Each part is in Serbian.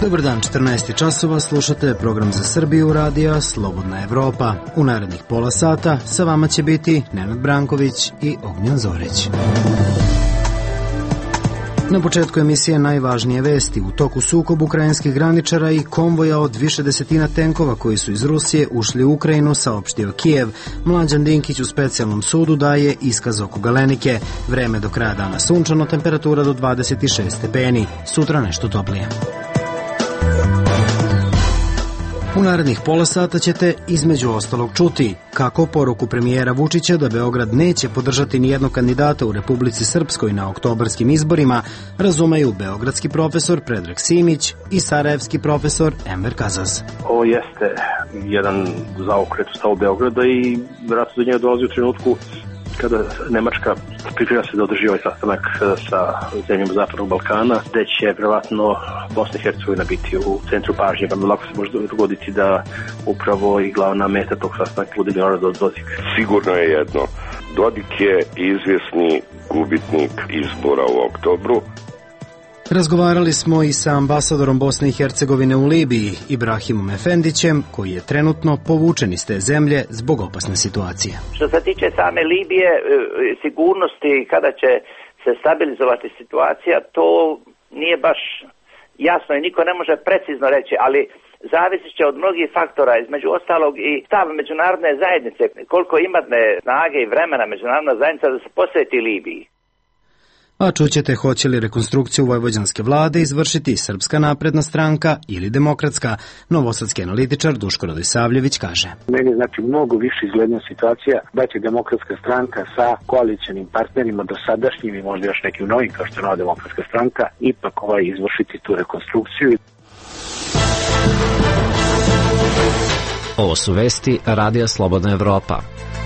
Dobar dan, 14 časova, slušate program za Srbiju radija Slobodna Evropa. U narednih pola sata sa vama će biti Nenad Branković i Ognjen Zorić. Na početku emisije najvažnije vesti. U toku sukob ukrajinskih graničara i konvoja od više desetina tenkova koji su iz Rusije ušli u Ukrajinu, saopštio Kijev. Mlađan Dinkić u specijalnom sudu daje iskaz oko Galenike. Vreme do kraja dana sunčano, temperatura do 26 stepeni. Sutra nešto toplije. U narednih pola sata ćete između ostalog čuti kako poruku premijera Vučića da Beograd neće podržati nijednog kandidata u Republici Srpskoj na oktobarskim izborima razumeju beogradski profesor Predrag Simić i sarajevski profesor Enver Kazaz. Ovo jeste jedan zaokret u stavu Beograda i vjerojatno do njega dolazi u trenutku kada Nemačka priprema se da održi ovaj sastanak sa zemljama Zapadnog Balkana, gde će vjerovatno Bosna i Hercegovina biti u centru pažnje. Vrlo lako se može dogoditi da upravo i glavna meta tog sastanaka bude Milorad Dodik. Sigurno je jedno, Dodik je izvjesni gubitnik izbora u oktobru. Razgovarali smo i sa ambasadorom Bosne i Hercegovine u Libiji, Ibrahimom Efendićem, koji je trenutno povučen iz te zemlje zbog opasne situacije. Što se tiče same Libije, sigurnosti kada će se stabilizovati situacija, to nije baš jasno i niko ne može precizno reći, ali zavisit će od mnogih faktora, između ostalog i stav međunarodne zajednice, koliko imate snage i vremena međunarodna zajednica da se posveti Libiji. A čućete hoće li rekonstrukciju vojvođanske vlade izvršiti Srpska napredna stranka ili Demokratska. Novosadski analitičar Duško Radosavljević kaže. Meni znači mnogo više izgledna situacija da će Demokratska stranka sa koalicionim partnerima dosadašnjim i možda još nekim novim kao što je Nova demokratska stranka ipak izvršiti tu rekonstrukciju. Ovo su vesti Radija Slobodna Evropa.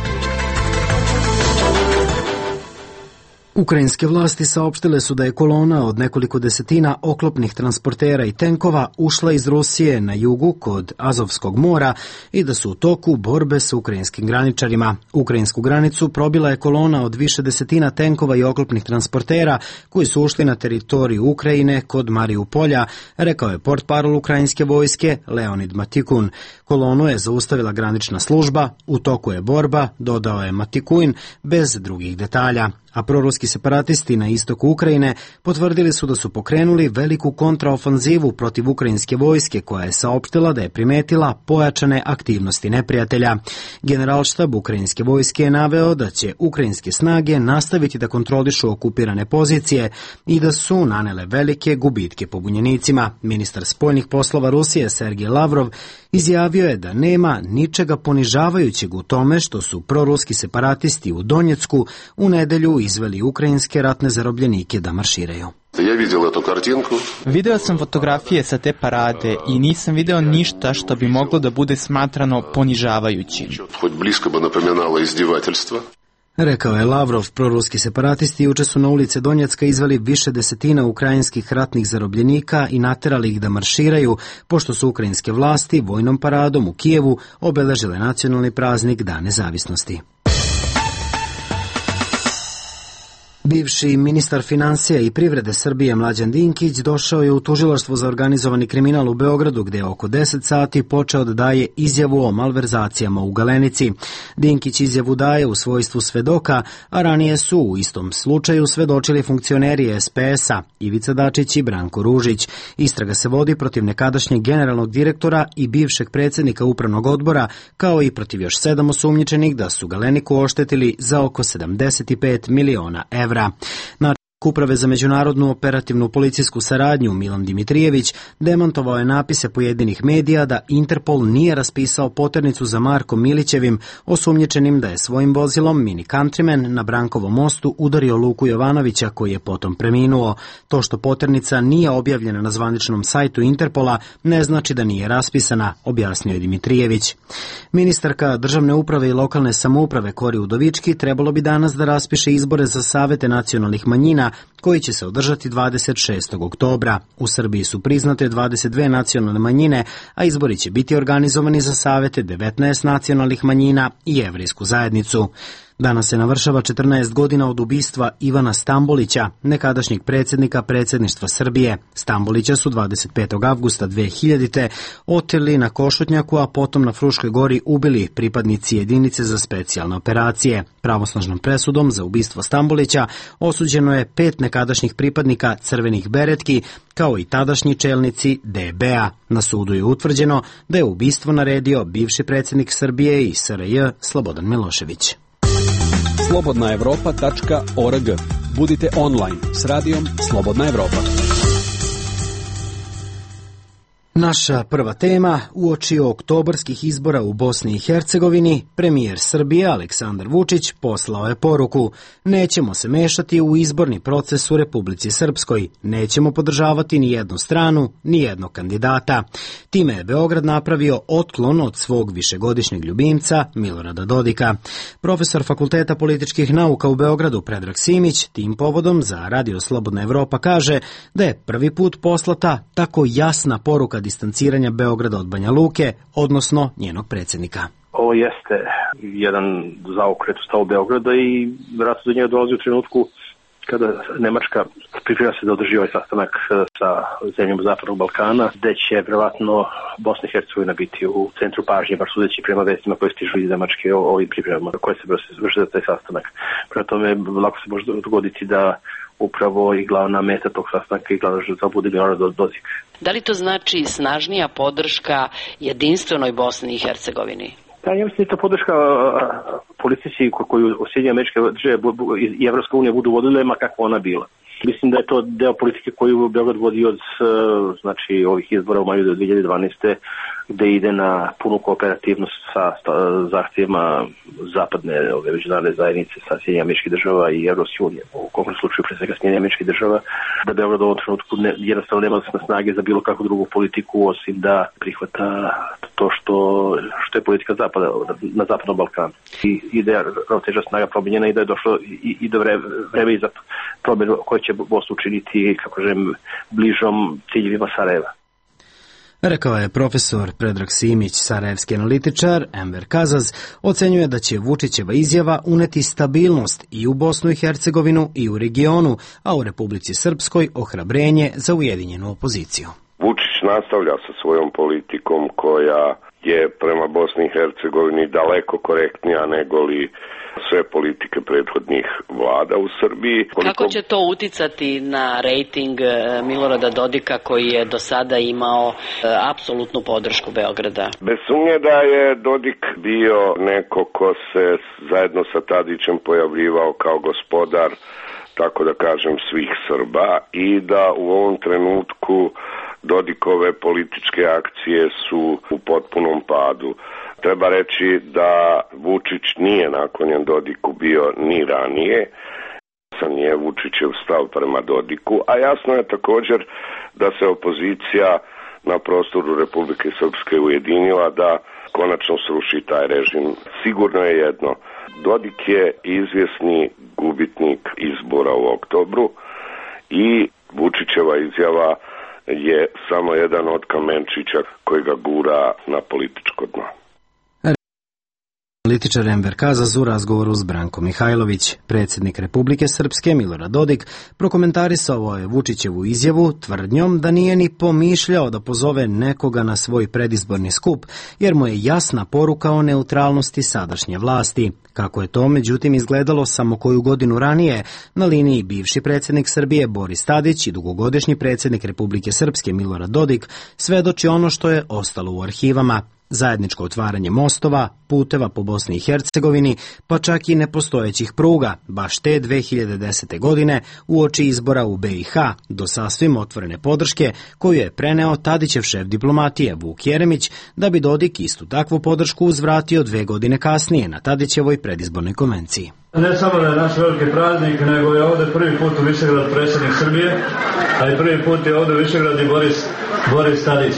Ukrajinske vlasti saopštile su da je kolona od nekoliko desetina oklopnih transportera i tenkova ušla iz Rusije na jugu kod Azovskog mora i da su u toku borbe sa ukrajinskim graničarima. Ukrajinsku granicu probila je kolona od više desetina tenkova i oklopnih transportera koji su ušli na teritoriju Ukrajine kod Mariupolja, rekao je portparol ukrajinske vojske Leonid Matikun. Kolonu je zaustavila granična služba, u toku je borba, dodao je Matikuin, bez drugih detalja. A proruski separatisti na istoku Ukrajine potvrdili su da su pokrenuli veliku kontraofanzivu protiv ukrajinske vojske koja je saopštila da je primetila pojačane aktivnosti neprijatelja. Generalštab ukrajinske vojske je naveo da će ukrajinske snage nastaviti da kontrolišu okupirane pozicije i da su nanele velike gubitke pobunjenicima. Ministar spoljnih poslova Rusije Sergej Lavrov izjavio je da nema ničega ponižavajućeg u tome što su proruski separatisti u Donjecku u nedelju izveli ukrajinske ratne zarobljenike da marširaju. Video sam fotografije sa te parade i nisam video ništa što bi moglo da bude smatrano ponižavajućim. Rekao je Lavrov. Proruski separatisti juče su na ulice Donjecka izveli više desetina ukrajinskih ratnih zarobljenika i naterali ih da marširaju, pošto su ukrajinske vlasti vojnom paradom u Kijevu obeležile nacionalni praznik Dan nezavisnosti. Bivši ministar financija i privrede Srbije Mlađan Dinkić došao je u tužilaštvo za organizovani kriminal u Beogradu, gde je oko 10 sati počeo da daje izjavu o malverzacijama u Galenici. Dinkić izjavu daje u svojstvu svedoka, a ranije su u istom slučaju svedočili funkcioneri SPS-a Ivica Dačić i Branko Ružić. Istraga se vodi protiv nekadašnjeg generalnog direktora i bivšeg predsjednika upravnog odbora, kao i protiv još 7 osumnjičenih da su Galeniku oštetili za oko 75 miliona evra. Načelnik Uprave za međunarodnu operativnu policijsku saradnju Milan Dimitrijević demantovao je napise pojedinih medija da Interpol nije raspisao poternicu za Markom Milićevim, osumnjičenim da je svojim vozilom Mini Countryman na Brankovom mostu udario Luku Jovanovića, koji je potom preminuo. To što poternica nije objavljena na zvaničnom sajtu Interpola ne znači da nije raspisana, objasnio je Dimitrijević. Ministarka državne uprave i lokalne samouprave Kori Udovički trebalo bi danas da raspiše izbore za savete nacionalnih manjina koji će se održati 26. oktobra. U Srbiji su priznate 22 nacionalne manjine, a izbori će biti organizovani za savete 19 nacionalnih manjina i jevrejsku zajednicu. Danas se navršava 14 godina od ubistva Ivana Stambolića, nekadašnjeg predsjednika predsjedništva Srbije. Stambolića su 25. avgusta 2000. oteli na Košutnjaku, a potom na Fruškoj gori ubili pripadnici jedinice za specijalne operacije. Pravosnažnom presudom za ubistvo Stambolića osuđeno je 5 nekadašnjih pripadnika crvenih beretki, kao i tadašnji čelnici DB-a. Na sudu je utvrđeno da je ubistvo naredio bivši predsjednik Srbije i SRJ Slobodan Milošević. Slobodnaevropa.org. Budite online s radijom Slobodna Evropa. Naša prva tema, uoči oktobarskih izbora u Bosni i Hercegovini, premijer Srbije Aleksandar Vučić poslao je poruku: nećemo se mešati u izborni proces u Republici Srpskoj, nećemo podržavati ni jednu stranu, ni jednog kandidata. Time je Beograd napravio otklon od svog višegodišnjeg ljubimca Milorada Dodika. Profesor Fakulteta političkih nauka u Beogradu Predrag Simić tim povodom za Radio Slobodna Evropa kaže da je prvi put poslata tako jasna poruka distanciranja Beograda od Banja Luke, odnosno njenog predsjednika. Ovo jeste jedan zaokret u stavu Beograda i vjerojatno do njega dolazi u trenutku kada Nemačka priprema se da održi ovaj sastanak sa zemljom Zapadnog Balkana, gde će vjerojatno Bosna i Hercegovina biti u centru pažnje, baš sudeći prema vestima koje stižu iz Nemačke o ovim pripremama koje se vrše za taj sastanak. Prema tome, lako se može dogoditi da upravo i glavna meta tog sastanka i glavna žrtva bude Milorad Dodik. Da li to znači snažnija podrška jedinstvenoj Bosni i Hercegovini? Ja mislim da je to podrška politici koju Sjedinjene Američke Države i Evropska unija budu vodile, ma kakva ona bila. Mislim da je to deo politike koju Beograd vodi od ovih izbora u maju do 2012. gde ide na punu kooperativnost sa zahtjevima zapadne međunarodne zajednice sa Sjedinjenih Američkih Država i Evropske unije. U konkretnom slučaju pre svega Sjedinjenih Američkih Država, da Beograd u ovom trenutku jednostavno nema snage za bilo kakvu drugu politiku osim da prihvata to što je politika Zapada na Zapadnom Balkanu. I da je ravnotežna snaga promijenjena i da je došlo i do vreme i za promjenu koje će Bosnu učiniti, kako želim, bližom ciljevima Sarajeva. Rekao je profesor Predrag Simić. Sarajevski analitičar Enver Kazaz ocenjuje da će Vučićeva izjava uneti stabilnost i u Bosnu i Hercegovinu i u regionu, a u Republici Srpskoj ohrabrenje za ujedinjenu opoziciju. Vučić nastavlja sa svojom politikom koja je prema Bosni i Hercegovini daleko korektnija nego li sve politike prethodnih vlada u Srbiji. Kako će to uticati na rejting Milorada Dodika koji je do sada imao apsolutnu podršku Beograda? Bez sumnje da je Dodik bio neko ko se zajedno sa Tadićem pojavljivao kao gospodar, tako da kažem, svih Srba i da u ovom trenutku Dodikove političke akcije su u potpunom padu. Treba reći da Vučić nije naklonjen Dodiku bio ni ranije, nije Vučićev stav prema Dodiku, a jasno je također da se opozicija na prostoru Republike Srpske ujedinila da konačno sruši taj režim. Sigurno je jedno, Dodik je izvjesni gubitnik izbora u oktobru i Vučićeva izjava je samo jedan od kamenčića koji ga gura na političko dno. Analitičar Enver Kazaz u razgovoru s Brankom Mihajlović. Predsjednik Republike Srpske Milorad Dodik prokomentarisao je Vučićevu izjavu tvrdnjom da nije ni pomišljao da pozove nekoga na svoj predizborni skup, jer mu je jasna poruka o neutralnosti sadašnje vlasti. Kako je to, međutim, izgledalo samo koju godinu ranije, na liniji bivši predsjednik Srbije Boris Tadić i dugogodišnji predsjednik Republike Srpske Milorad Dodik svedoči ono što je ostalo u arhivama. Zajedničko otvaranje mostova, puteva po Bosni i Hercegovini, pa čak i nepostojećih pruga, baš te 2010. godine uoči izbora u BiH, do sasvim otvorene podrške koju je preneo Tadićev šef diplomatije Vuk Jeremić, da bi Dodik istu takvu podršku uzvratio 2 godine kasnije na Tadićevoj predizbornoj konvenciji. Ne samo da je naš veliki praznik, nego je ovdje prvi put u Višegrad predsjednik Srbije, a i prvi put je ovdje u Višegrad i Boris Tadić.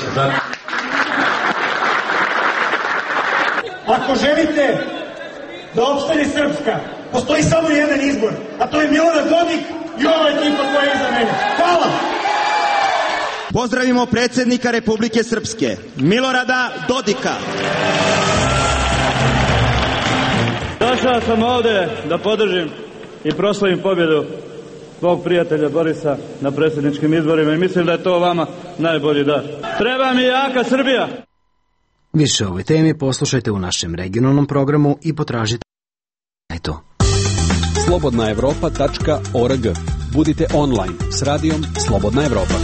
Ako želite da opstane Srpska, postoji samo jedan izbor, a to je Milorad Dodik i ova ekipa koja je iza mene. Hvala! Pozdravimo predsjednika Republike Srpske, Milorada Dodika. Naš Došao sam ovde da podržim i proslavim pobjedu svog prijatelja Borisa na predsjedničkim izborima i mislim da je to vama najbolji dar. Treba mi jaka Srbija! Više o ovoj temi poslušajte u našem regionalnom programu i potražite to. slobodnaevropa.org. Budite online s radijom Slobodna Evropa.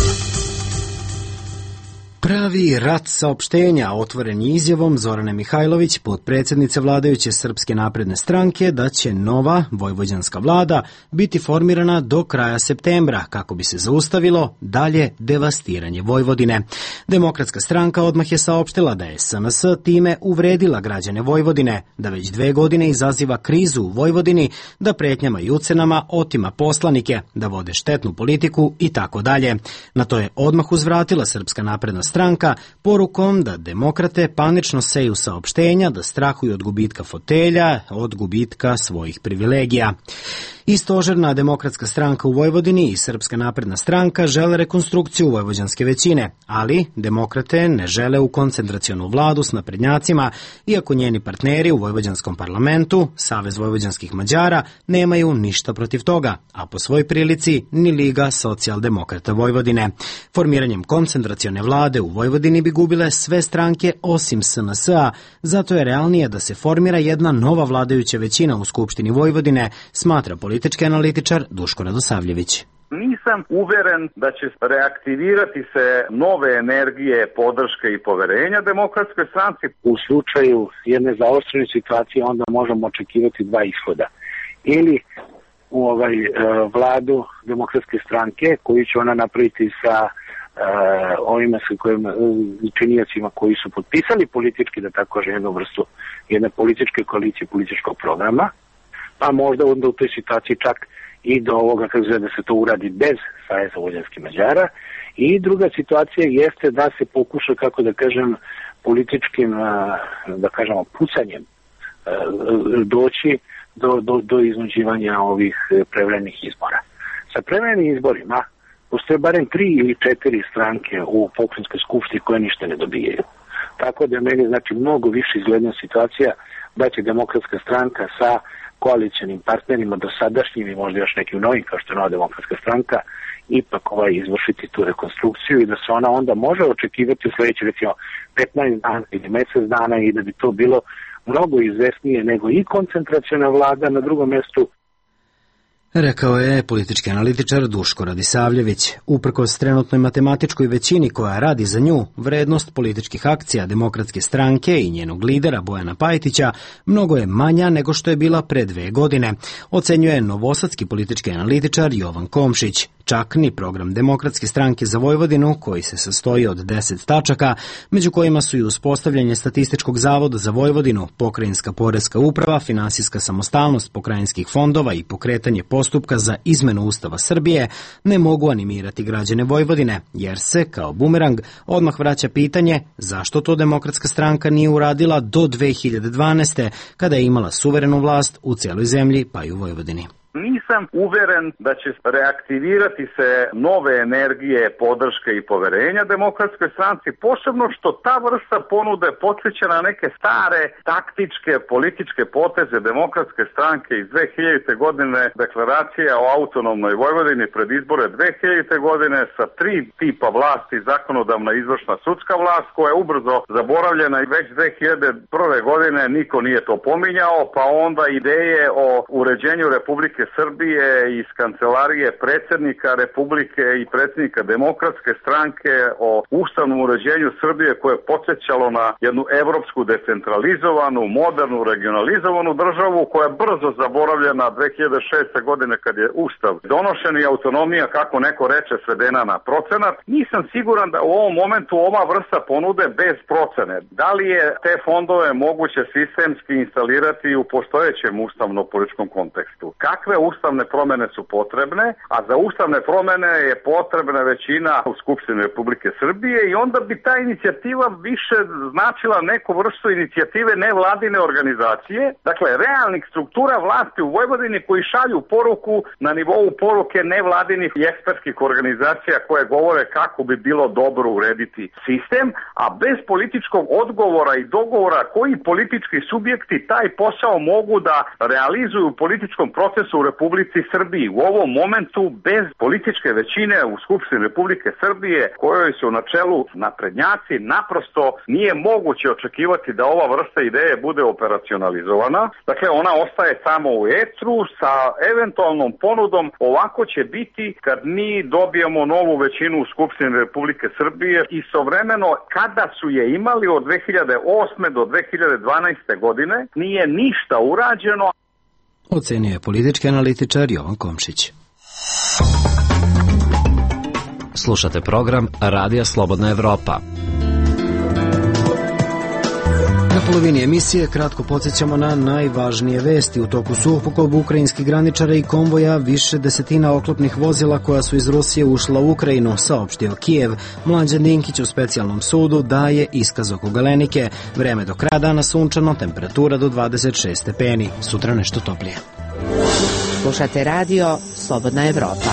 Pravi rat saopštenja otvoren je izjavom Zorane Mihajlović, potpredsjednice vladajuće Srpske napredne stranke, da će nova vojvođanska vlada biti formirana do kraja septembra kako bi se zaustavilo dalje devastiranje Vojvodine. Demokratska stranka odmah je saopštila da je SNS time uvredila građane Vojvodine, da već 2 godine izaziva krizu u Vojvodini, da pretnjama i ucenama otima poslanike, da vode štetnu politiku i tako dalje. Na to je odmah uzvratila Srpska napredna stranka porukom da demokrate panično seju saopštenja, da strahuju od gubitka fotelja, od gubitka svojih privilegija. I stožerna demokratska stranka u Vojvodini i Srpska napredna stranka žele rekonstrukciju vojvođanske većine, ali demokrate ne žele u koncentracionu vladu s naprednjacima, iako njeni partneri u vojvođanskom parlamentu, Savez vojvođanskih Mađara, nemaju ništa protiv toga, a po svoj prilici ni Liga socijaldemokrata Vojvodine. Formiranjem koncentracione vlade u Vojvodini bi gubile sve stranke osim SNS-a, zato je realnije da se formira jedna nova vladajuća većina u Skupštini Vojvodine, smatra politički analitičar Duško Radosavljević. Nisam uveren da će reaktivirati se nove energije, podrške i poverenja demokratskoj stranci. U slučaju jedne zaoštrene situacije onda možemo očekivati 2 ishoda. Ili u vladu demokratske stranke koju će ona napraviti sa ovima činijacima koji su potpisali politički, da tako kažem, jednu vrstu jedne političke koalicije, političkog programa, pa možda onda u toj situaciji čak i do ovoga da se to uradi bez Saveza vojvođanskih Mađara. I druga situacija jeste da se pokuša, kako da kažem, političkim, da kažemo, pucanjem doći do iznuđivanja ovih prevremenih izbora. Sa prevremenim izborima postoje barem 3 ili 4 stranke u pokrajinskoj skupštini koje ništa ne dobijaju. Tako da meni znači mnogo više izgledna situacija da će demokratska stranka sa koalicionim partnerima dosadašnjim i možda još nekim novim kao što je Nova demokratska stranka ipak izvršiti tu rekonstrukciju i da se ona onda može očekivati u sljedećih recimo 15 dana ili mjesec dana i da bi to bilo mnogo izvesnije nego i koncentraciona vlada na drugom mjestu. Rekao je politički analitičar Duško Radisavljević. Uprkos trenutnoj matematičkoj većini koja radi za nju, vrednost političkih akcija Demokratske stranke i njenog lidera Bojana Pajtića mnogo je manja nego što je bila pre 2 godine, ocenjuje novosadski politički analitičar Jovan Komšić. Čak ni program Demokratske stranke za Vojvodinu, koji se sastoji od 10 tačaka, među kojima su i uspostavljanje Statističkog zavoda za Vojvodinu, pokrajinska poreska uprava, finansijska samostalnost pokrajinskih fondova i pokretanje postupka za izmenu Ustava Srbije, ne mogu animirati građane Vojvodine, jer se, kao bumerang, odmah vraća pitanje zašto to Demokratska stranka nije uradila do 2012. kada je imala suverenu vlast u cijeloj zemlji, pa i u Vojvodini. Nisam uveren da će reaktivirati se nove energije, podrške i poverenja demokratskoj stranci, posebno što ta vrsta ponude podsjeća na neke stare taktičke političke poteze demokratske stranke iz 2000. godine, deklaracija o autonomnoj Vojvodini pred izbore 2000. godine sa 3 tipa vlasti, zakonodavna, izvršna, sudska vlast, koja je ubrzo zaboravljena i već 2001. godine niko nije to pominjao, pa onda ideje o uređenju Republike Srbije iz kancelarije predsjednika Republike i predsjednika Demokratske stranke o ustavnom uređenju Srbije koje je podsjećalo na jednu evropsku decentralizovanu, modernu, regionalizovanu državu koja je brzo zaboravljena 2006. godine kad je ustav donošen i autonomija, kako neko reče, svedena na procenat. Nisam siguran da u ovom momentu ova vrsta ponude bez procene. Da li je te fondove moguće sistemski instalirati u postojećem ustavno-političkom kontekstu? Kakve kakve ustavne promjene su potrebne, a za ustavne promjene je potrebna većina u Skupštini Republike Srbije i onda bi ta inicijativa više značila neku vrstu inicijative nevladine organizacije, dakle realnih struktura vlasti u Vojvodini koji šalju poruku na nivou poruke nevladinih i ekspertskih organizacija koje govore kako bi bilo dobro urediti sistem, a bez političkog odgovora i dogovora koji politički subjekti taj posao mogu da realizuju u političkom procesu u Republici Srbiji. U ovom momentu bez političke većine u Skupštini Republike Srbije, kojoj su na čelu naprednjaci, naprosto nije moguće očekivati da ova vrsta ideje bude operacionalizovana. Dakle, ona ostaje samo u etru sa eventualnom ponudom. Ovako će biti kad mi dobijemo novu većinu u Skupštini Republike Srbije i istovremeno kada su je imali od 2008. do 2012. godine nije ništa urađeno. Ocenio je politički analitičar Jovan Komšić. Slušate program Radija Slobodna Evropa. Na polovini emisije kratko podsjećamo na najvažnije vesti. U toku sukoba ukrajinskih graničara i konvoja više desetina oklopnih vozila koja su iz Rusije ušla u Ukrajinu, saopštio Kijev. Mlađan Dinkić u specijalnom sudu daje iskaz oko Galenike. Vreme do kraja dana sunčano, temperatura do 26 stepeni. Sutra nešto toplije. Slušate radio Slobodna Evropa.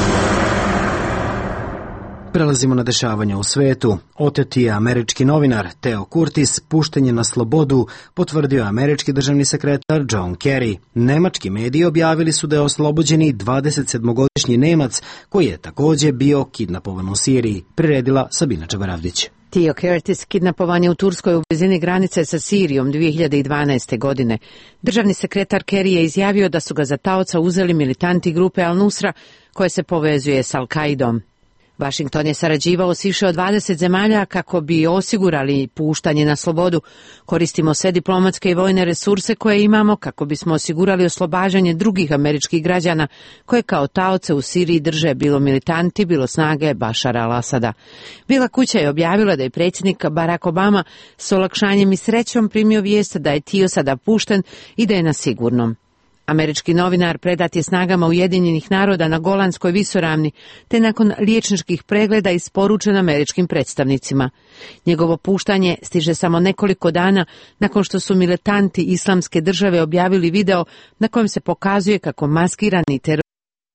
Prelazimo na dešavanja u svetu. Oteti je američki novinar Theo Curtis, pušten je na slobodu, potvrdio američki državni sekretar John Kerry. Nemački mediji objavili su da je oslobođeni 27-godišnji Nemac koji je također bio kidnapovan u Siriji, priredila Sabina Čabaravdić. Theo Curtis kidnapovan je u Turskoj u blizini granice sa Sirijom 2012. godine. Državni sekretar Kerry je izjavio da su ga za taoca uzeli militanti grupe Al-Nusra koje se povezuje s Al-Kaidom. Washington je sarađivao s više od 20 zemalja kako bi osigurali puštanje na slobodu. Koristimo sve diplomatske i vojne resurse koje imamo kako bismo osigurali oslobađanje drugih američkih građana koje kao taoce u Siriji drže bilo militanti, bilo snage Bašara al-Asada. Bijela kuća je objavila da je predsjednik Barack Obama s olakšanjem i srećom primio vijest da je Theo sada pušten i da je na sigurnom. Američki novinar predat je snagama Ujedinjenih naroda na Golanskoj visoravni, te nakon liječničkih pregleda isporučen američkim predstavnicima. Njegovo puštanje stiže samo nekoliko dana nakon što su militanti Islamske države objavili video na kojem se pokazuje kako maskirani terorist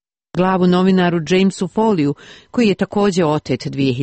glavu novinaru Jamesu Folleyu, koji je također otet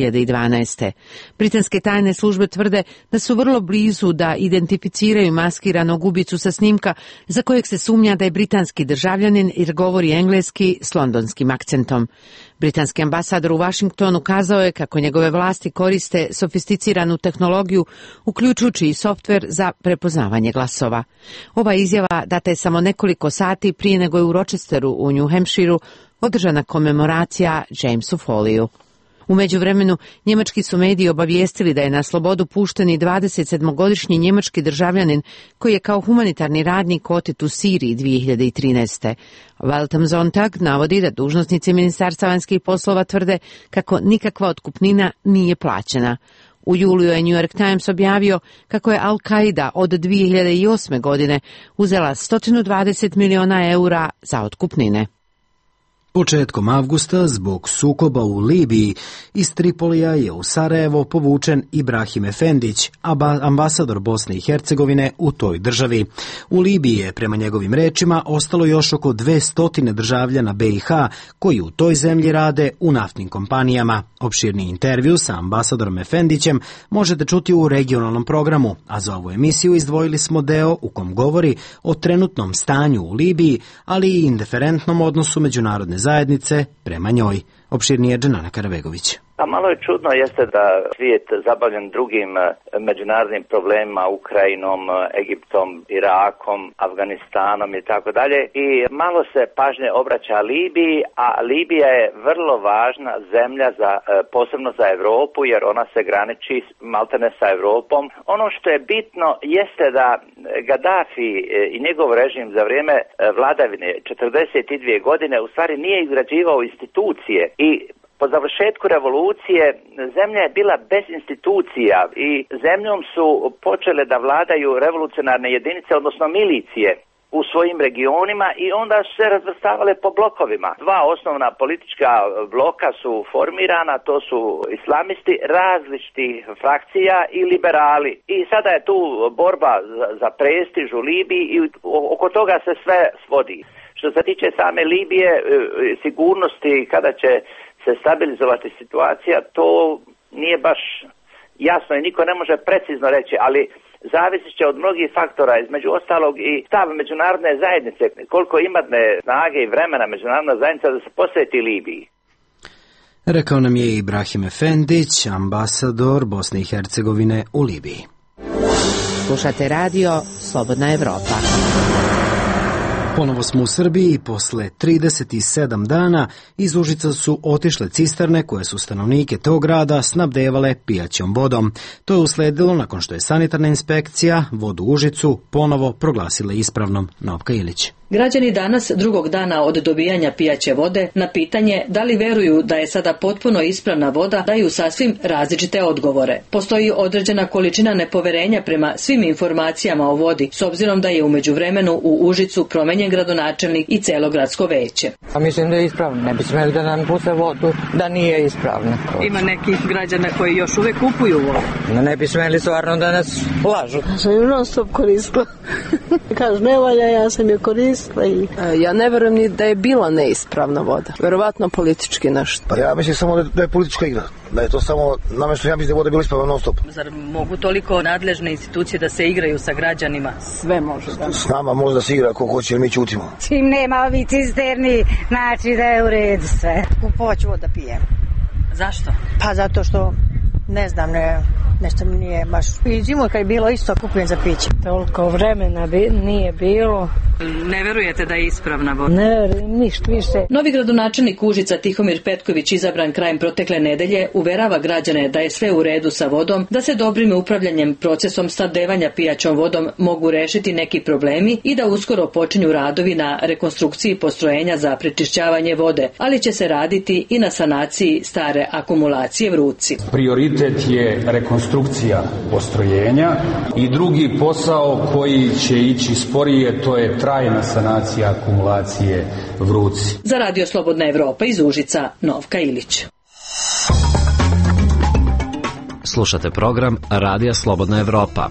2012. Britanske tajne službe tvrde da su vrlo blizu da identificiraju maskiranog ubicu sa snimka za kojeg se sumnja da je britanski državljanin jer govori engleski s londonskim akcentom. Britanski ambasador u Washingtonu kazao je kako njegove vlasti koriste sofisticiranu tehnologiju, uključujući i softver za prepoznavanje glasova. Ova izjava data je samo nekoliko sati prije nego je u Rochesteru u New Hampshireu održana komemoracija Jamesu Folleyu. U međuvremenu, njemački su mediji obavijestili da je na slobodu pušteni 27-godišnji njemački državljanin koji je kao humanitarni radnik otet u Siriji 2013. Welt am Sonntag navodi da dužnosnici Ministarstva vanjskih poslova tvrde kako nikakva otkupnina nije plaćena. U julu je New York Times objavio kako je Al-Qaida od 2008. godine uzela 120 miliona eura za otkupnine. Početkom avgusta, zbog sukoba u Libiji, iz Tripolija je u Sarajevo povučen Ibrahim Efendić, ambasador Bosne i Hercegovine u toj državi. U Libiji je, prema njegovim rečima, ostalo još oko 200 državljana BiH koji u toj zemlji rade u naftnim kompanijama. Opširni intervju sa ambasadorom Efendićem možete čuti u regionalnom programu, a za ovu emisiju izdvojili smo deo u kom govori o trenutnom stanju u Libiji, ali i indiferentnom odnosu međunarodne zajednice prema njoj. Opširnije je Dženana Karabegović. A malo je čudno jeste da svijet zabavljen drugim međunarodnim problemima, Ukrajinom, Egiptom, Irakom, Afganistanom i tako dalje. I malo se pažnje obraća Libiji, a Libija je vrlo važna zemlja posebno za Europu jer ona se graniči maltene sa Europom. Ono što je bitno jeste da Gaddafi i njegov režim za vrijeme vladavine 42 godine u stvari nije izgrađivao institucije i po završetku revolucije zemlja je bila bez institucija i zemljom su počele da vladaju revolucionarne jedinice, odnosno milicije. u svojim regionima i onda su se razvrstavale po blokovima. Dva osnovna politička bloka su formirana, to su islamisti različitih frakcija i liberali. I sada je tu borba za prestiž u Libiji i oko toga se sve svodi. Što se tiče same Libije, sigurnosti, kada će se stabilizovati situacija, to nije baš jasno i niko ne može precizno reći, ali zavisit će od mnogih faktora, između ostalog i stav međunarodne zajednice, koliko ima snage i vremena međunarodna zajednica da se posveti Libiji. Rekao nam je Ibrahim Efendić, ambasador Bosne i Hercegovine u Libiji. Slušate radio Slobodna Evropa. Ponovo smo u Srbiji i posle 37 dana iz Užica su otišle cisterne koje su stanovnike tog grada snabdevale pijaćom vodom. To je usledilo nakon što je sanitarna inspekcija vodu u Užicu ponovo proglasila ispravnom. Novka Ilić. Građani danas, drugog dana od dobijanja pijaće vode, na pitanje da li veruju da je sada potpuno ispravna voda, daju sasvim različite odgovore. Postoji određena količina nepoverenja prema svim informacijama o vodi, s obzirom da je u međuvremenu u Užicu promenjen gradonačelnik i celo gradsko veće. Mislim da je ispravno. Ne bi smeli da nam puste vodu da nije ispravna. Ima nekih građana koji još uvek kupuju vodu. Ne bi smeli stvarno da nas lažu. Ja sam ju non stop koristila. Kažu ne valja, ja sam ju koristila. Ja ne verujem ni da je bila neispravna voda. Verovatno politički nešto. Pa ja mislim samo da je politička igra. Da je to samo namjesto, ja mislim da je voda bila ispravna non stop. Zar mogu toliko nadležne institucije da se igraju sa građanima? Sve može da. S nama može da se igra ko hoće, mi ćutimo. Čim nema ovi cisterni, znači da je u redu sve. Kupovaću voda pijem. Zašto? Pa zato što, ne znam, nešto mi nije baš. I zimu kad je bilo isto kupujem za piće. Toliko vremena nije bilo. Ne verujete da je ispravna voda? Ne verujem ništa više. Novi gradonačelnik Užica Tihomir Petković, izabran krajem protekle nedelje, uverava građane da je sve u redu sa vodom, da se dobrim upravljanjem procesom snabdevanja pijaćom vodom mogu rešiti neki problemi i da uskoro počinju radovi na rekonstrukciji postrojenja za prečišćavanje vode, ali će se raditi i na sanaciji stare akumulacije Vruci. Prioritet je rekonstrukcija postrojenja i drugi posao koji će ići sporije, to je trajna sanacija akumulacije Vruci. Za Radio Slobodna Evropa iz Užica, Novka Ilić. Slušate program Radija Slobodna Evropa.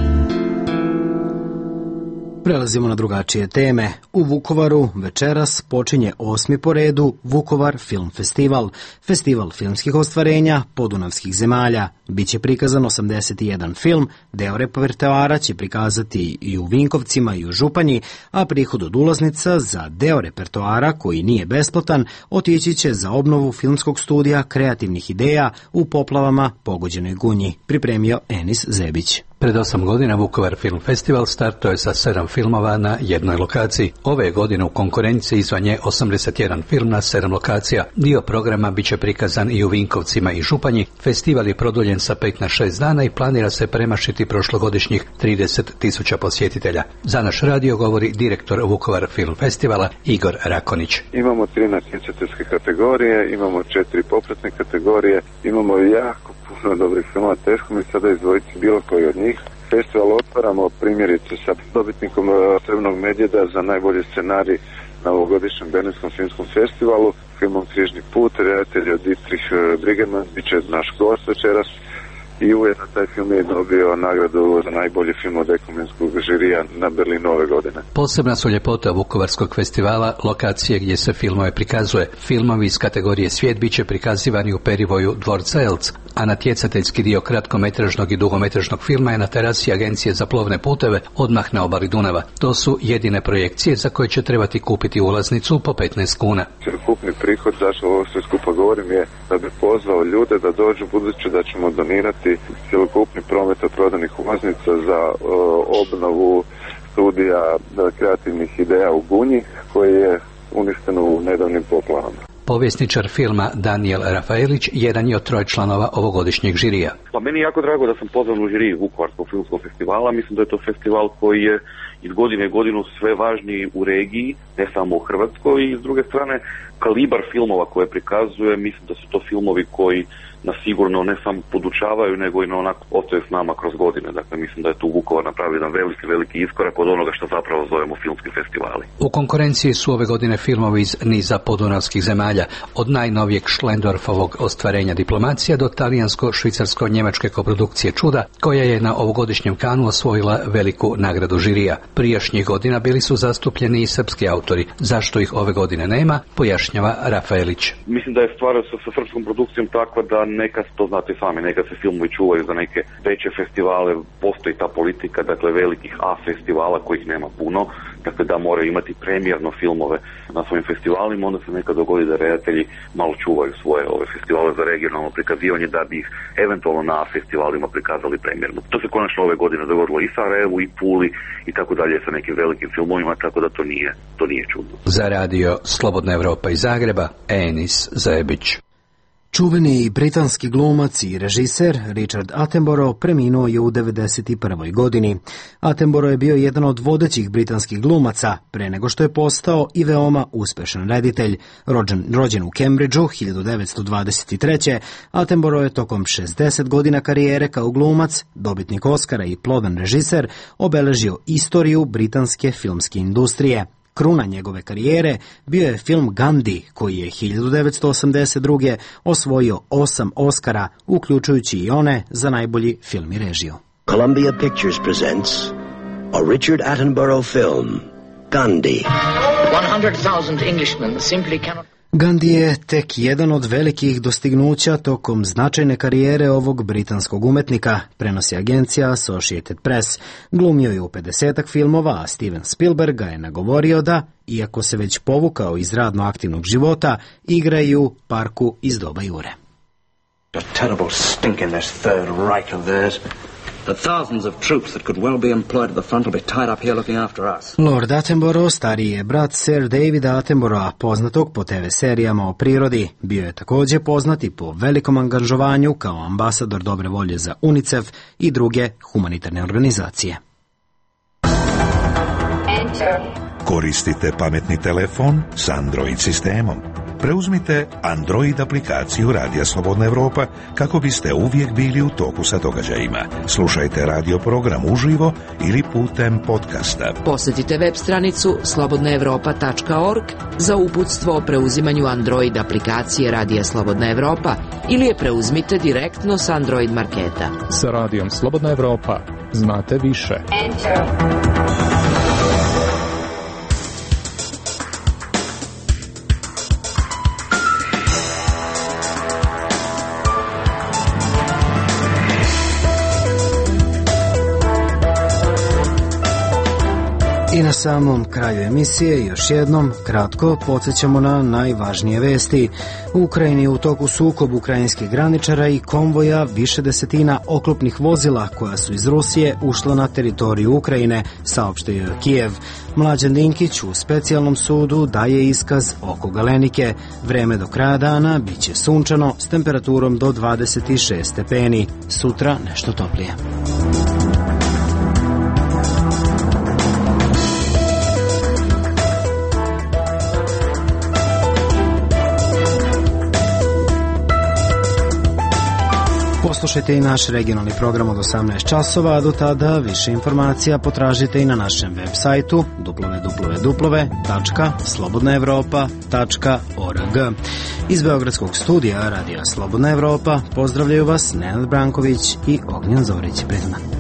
Prelazimo na drugačije teme. U Vukovaru večeras počinje 8. po redu Vukovar Film Festival, festival filmskih ostvarenja podunavskih zemalja. Biće prikazan 81 film, deo repertoara će prikazati i u Vinkovcima i u Županji, a prihod od ulaznica za deo repertoara, koji nije besplatan, otići će za obnovu filmskog studija kreativnih ideja u poplavama pogođenoj Gunji, pripremio Enis Zebić. Pred 8 godina Vukovar Film Festival startuje sa 7 filmova na jednoj lokaciji. Ove godine u konkurenciji izvan nje 81 film na 7 lokacija. Dio programa biće prikazan i u Vinkovcima i Županji. Festival je produljen sa 5 na 6 dana i planira se premašiti prošlogodišnjih 30.000 posjetitelja. Za naš radio govori direktor Vukovar Film Festivala Igor Rakonić. Imamo 13 natjecateljske kategorije, imamo 4 popratne kategorije, imamo jako puno dobrih filmova, teško mi sada izdvojiti bilo koji od njih. Festival otvaramo primjerice sa dobitnikom Srebrnog medvjeda za najbolji scenarij na ovogodišnjem Berlinskom filmskom festivalu, filmom Križni put, redatelj od Dietrich Briggemann, bit će naš gost večeras. I ujedno taj film je dobio nagradu za najbolji film od ekumenskog žirija na Berlinu ove godine. Posebna su ljepota Vukovarskog festivala lokacije gdje se filmove prikazuje. Filmovi iz kategorije Svijet biće prikazivani u perivoju dvorca Elc, a natjecateljski dio kratkometražnog i dugometražnog filma je na terasi Agencije za plovne puteve odmah na obali Dunava. To su jedine projekcije za koje će trebati kupiti ulaznicu po 15 kuna. Cjelokupni prihod, zašto ovo sve skupa govorim, je da bi pozvao ljude da dođu, budući da ćemo donirati cjelokupni promet od prodanih ulaznica za obnovu studija kreativnih ideja u Gunji, koji je uništen u nedavnim poplavama. Povjesničar filma Daniel Rafaelić jedan je od 3 članova ovogodišnjeg žirija. Pa meni je jako drago da sam pozvan u žiri Vukovarskog filmskog festivala. Mislim da je to festival koji je iz godine u godinu sve važniji u regiji, ne samo u Hrvatskoj, i s druge strane kalibar filmova koje prikazuje, mislim da su to filmovi koji nas sigurno ne samo podučavaju, nego i onako ostaju s nama kroz godine. Dakle, mislim da je tu Vukovar napravio jedan veliki iskorak od onoga što zapravo zovemo filmski festivali. U konkurenciji su ove godine filmovi iz niza podunavskih zemalja, od najnovijeg Schlendorfovog Ostvarenja diplomacija do talijansko-švicarsko-njemačke koprodukcije Čuda, koja je na ovogodišnjem Kanu osvojila veliku nagradu žirija. Prijašnjih godina bili su zastupljeni i srpski autori. Zašto ih ove godine nema, pojašnjava Rafaelić. Mislim da je stvar sa srpskom produkcijom takva da nekad, to znate sami, nekad se filmovi čuvaju za neke veće festivale, postoji ta politika, dakle, velikih A festivala kojih nema puno, dakle, da moraju imati premijerno filmove na svojim festivalima, onda se nekad dogodi da redatelji malo čuvaju svoje ove festivale za regionalno prikazivanje da bi ih eventualno na festivalima prikazali premijerno. To se konačno ove godine dogodilo i Sarajevu i Puli i tako dalje sa nekim velikim filmovima, tako da to nije čudno. Za radio Slobodna Evropa iz Zagreba, Enis Zajebić. Čuveni britanski glumac i režiser Richard Attenborough preminuo je u 91. godini. Attenborough je bio jedan od vodećih britanskih glumaca, pre nego što je postao i veoma uspešan reditelj. Rođen u Cambridgeu 1923. Attenborough je tokom 60 godina karijere kao glumac, dobitnik Oscara i plodan režiser, obeležio istoriju britanske filmske industrije. Kruna njegove karijere bio je film Gandhi, koji je 1982. osvojio 8 Oscara, uključujući i one za najbolji film i režiju. Columbia Pictures presents a Richard Attenborough film, Gandhi. 100,000 Englishmen simply cannot... Gandhi je tek jedan od velikih dostignuća tokom značajne karijere ovog britanskog umetnika, prenosi agencija Associated Press. Glumio je u 50-ak filmova, a Steven Spielberg ga je nagovorio da, iako se već povukao iz radno aktivnog života, igra i u Parku iz doba Jure. A terrible stink in this Third Reich of theirs. The thousands of troops that could well be employed at the front will be tied up here looking after us. Lord Attenborough, stariji je brat Sir Davida Attenborougha, poznatog po TV serijama o prirodi. Bio je također poznati po velikom angažovanju kao ambasador dobre volje za UNICEF i druge humanitarne organizacije. Koristite pametni telefon s Android sistemom. Preuzmite Android aplikaciju Radija Slobodna Evropa kako biste uvijek bili u toku sa događajima. Slušajte radio program uživo ili putem podcasta. Posjetite web stranicu slobodnaevropa.org za uputstvo o preuzimanju Android aplikacije Radija Slobodna Evropa ili je preuzmite direktno s Android marketa. Sa Radijom Slobodna Evropa znate više. I na samom kraju emisije još jednom kratko podsjećamo na najvažnije vesti. U Ukrajini je u toku sukob ukrajinskih graničara i konvoja više desetina oklopnih vozila koja su iz Rusije ušla na teritoriju Ukrajine, saopštio je Kijev. Mlađan Dinkić u specijalnom sudu daje iskaz oko Galenike. Vreme do kraja dana bit će sunčano s temperaturom do 26 stepeni. Sutra nešto toplije. Poslušajte i naš regionalni program od 18 časova, a do tada više informacija potražite i na našem web sajtu www.slobodnaevropa.org. Iz Beogradskog studija Radija Slobodna Evropa pozdravljaju vas Nenad Branković i Ognjen Zorić. Prijatno.